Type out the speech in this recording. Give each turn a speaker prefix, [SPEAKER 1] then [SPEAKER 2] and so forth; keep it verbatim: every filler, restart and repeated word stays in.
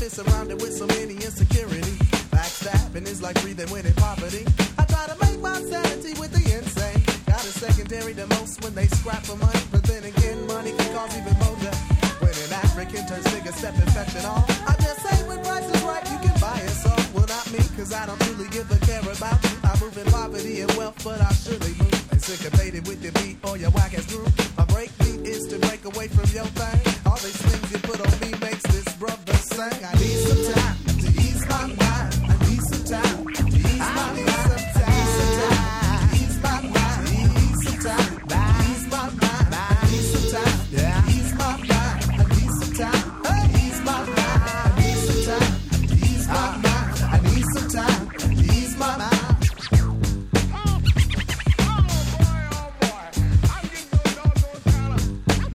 [SPEAKER 1] life is surrounded with so many insecurity. Backstabbing is like breathing within poverty. I try to make my sanity with the insane. Got a secondary to most when they scrap for money. But then again, money can cause even more death. When an African turns nigga step infection off, I just say when price is right, you can buy it all. Well, not me, cause I don't really give a care about you. I move in poverty and wealth, but I surely move. And syncopated with your beat or your whack ass groove. My break beat is to break away from your thing.